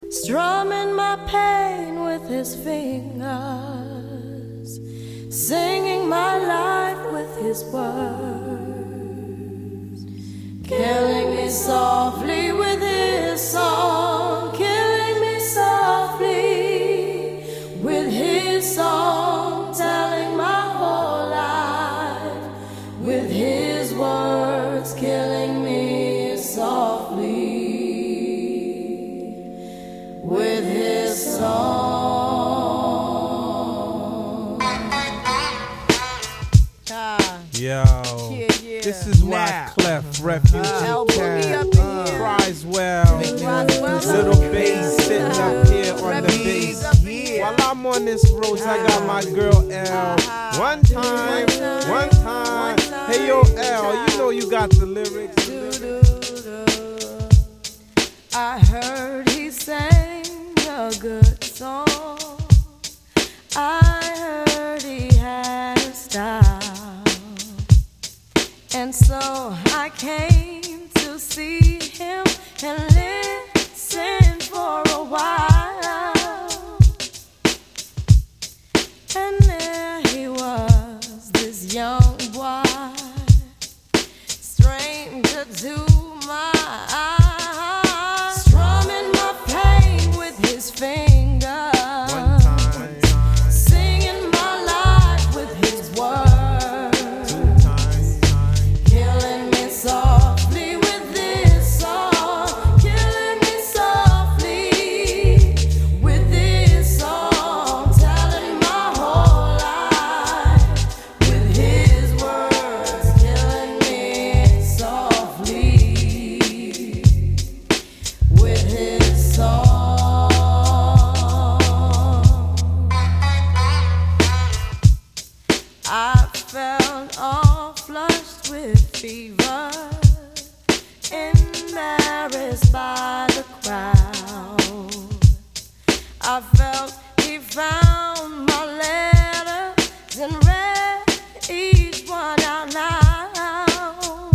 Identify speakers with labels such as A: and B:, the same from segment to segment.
A: strumming my pain with his fingers, singing my life with his words, killing me softly with his song, killing me softly with his song, telling my whole life with his words, killing me softly with his song.
B: Yo, this is why Clef Refugee Camp cries well. Little bass sitting up here on the bass. While I'm on this road, I got my girl L. One time. Hey yo L, you know you got the lyrics.
A: I heard he sang a good song. I heard he had a style, and so I came to see him and listen for a while. And there he was, this young boy, stranger to my eyes, strumming my pain with his fingers, singing my life with his words, killing me softly with this song, killing me softly with this song, telling my whole life with his words, killing me softly with his song. I felt all flushed with fever, embarrassed by the crowd. I felt he found my letters and read each one out loud.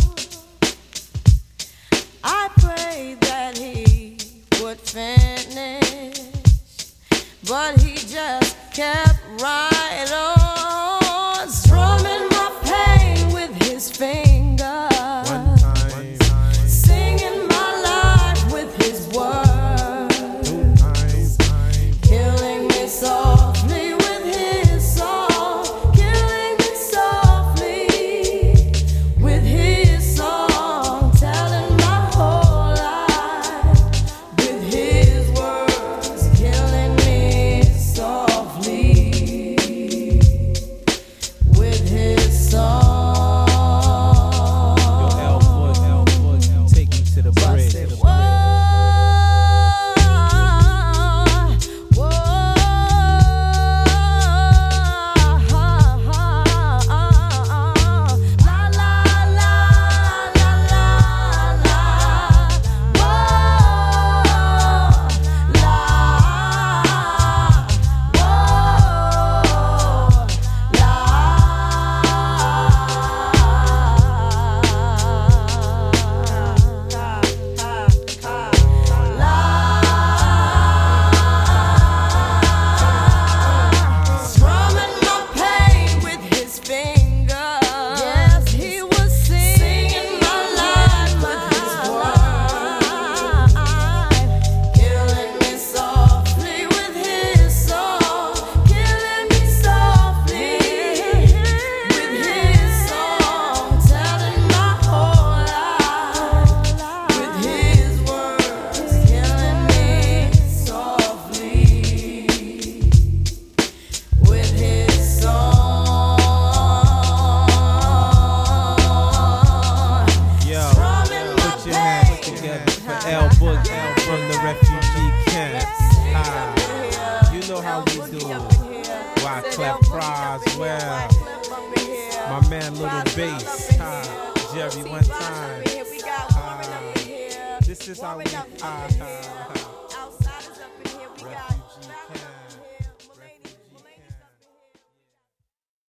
A: I prayed that he would finish, but he just kept right on, strumming my pain with his fingers, singing my life with his words, killing me softly with his song, killing me softly with his song, telling my whole life with his words, killing me softly with his song.
B: Take me to the bridge.
A: Strumming my pain with his fingers. Yes, he was singing my life with his words, killing me softly with his song, killing me softly with his song, telling my whole life with his words, killing me softly with his song.
B: Yo,
A: Strumming my
B: put your hands
A: pain.
B: together for L Boogie from the refugee camp. You know how we do. Why Clef cries well. My man Little Bass. Jerry, one time. This is how we
A: Outsiders up in here, we got
B: refugee camp.